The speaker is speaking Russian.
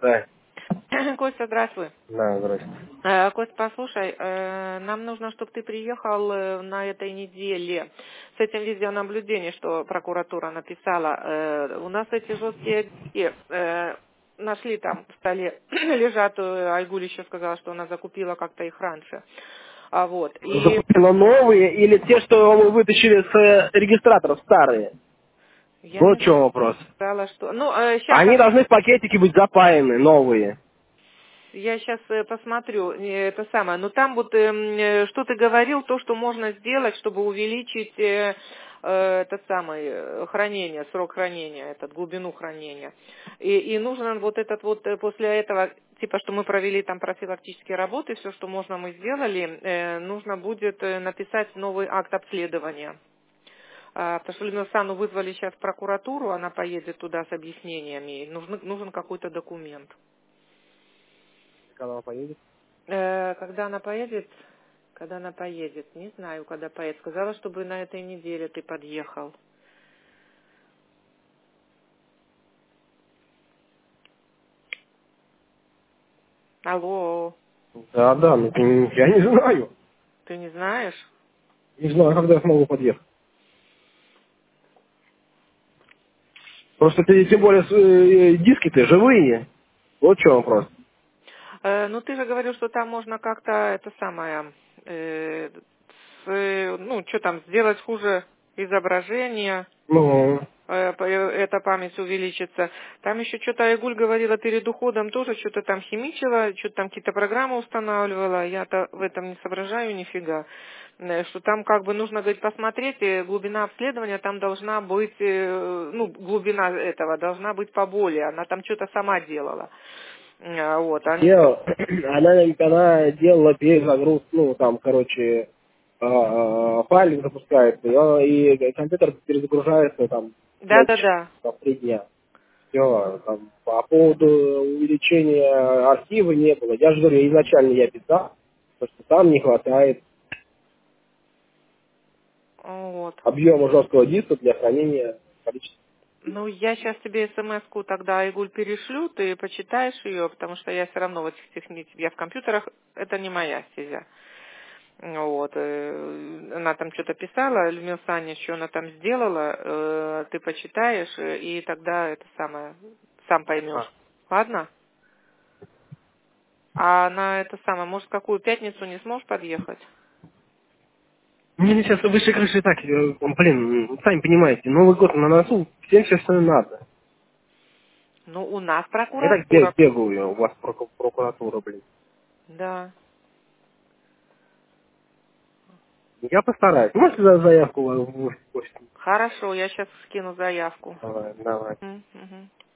Да. Костя, здравствуй. Да, здравствуйте. Кость, послушай, нам нужно, чтобы ты приехал на этой неделе с этим видеонаблюдением, что прокуратура написала. У нас эти жесткие диски нашли там в столе, лежат. Айгуль еще сказала, что она закупила как-то их раньше. Вот. И Закупила новые или те, что мы вытащили с регистраторов, старые? я Вот не в чем вопрос. сказала, что... Ну, Они сейчас должны в пакетике быть запаяны, новые. я сейчас посмотрю, это самое. Но там вот, что ты говорил, то, что можно сделать, чтобы увеличить это самое хранение, срок хранения, этот глубину хранения. И нужно вот этот вот после этого, типа, что мы провели там профилактические работы, все, что можно, мы сделали, нужно будет написать новый акт обследования. Потому что Людмилу Сану вызвали сейчас в прокуратуру, она поедет туда с объяснениями, нужен какой-то документ. Когда она поедет? Когда она поедет? Когда она поедет? Не знаю, когда поедет. Сказала, чтобы на этой неделе ты подъехал. Алло, Да, да, ну я не знаю. ты не знаешь? Не знаю, когда я смогу подъехать. Просто ты, тем более, диски-то живые. Вот в чем вопрос. Ну, ты же говорил, что там можно как-то это самое, ну, что там, сделать хуже изображение. Ну, Эта память увеличится. Там еще что-то Айгуль говорила перед уходом, тоже что-то там химичила, что-то там какие-то программы устанавливала. Я-то в этом не соображаю нифига. Что там как бы нужно, говорит, посмотреть, глубина обследования там должна быть, ну, глубина этого должна быть поболее. Она там что-то сама делала. Вот, они... она делала перезагруз, ну, там, короче, файлик запускается, и компьютер перезагружается там Да-да-да. 3 дня. Все, там, по поводу увеличения архива не было. Я же говорю, изначально я писал, потому что там не хватает Вот. объема жесткого диска для хранения количества. Ну, я сейчас тебе смс-ку тогда, Айгуль, перешлю, ты почитаешь ее, потому что я все равно в этих техниках, я в компьютерах, это не моя стезя. Вот, она там что-то писала, Людмила Саня, что она там сделала, ты почитаешь, и тогда это самое, сам поймешь. Ладно? А на это самое, может, какую пятницу не сможешь подъехать? Мне сейчас выше крыши и так, сами понимаете, Новый год на носу, всем сейчас надо. Ну, у нас Я так прокуратура. бегаю, у вас прокуратура, блин. Да. Я постараюсь. Можете за заявку в почту? Хорошо, я сейчас скину заявку. Давай, давай. Мгм.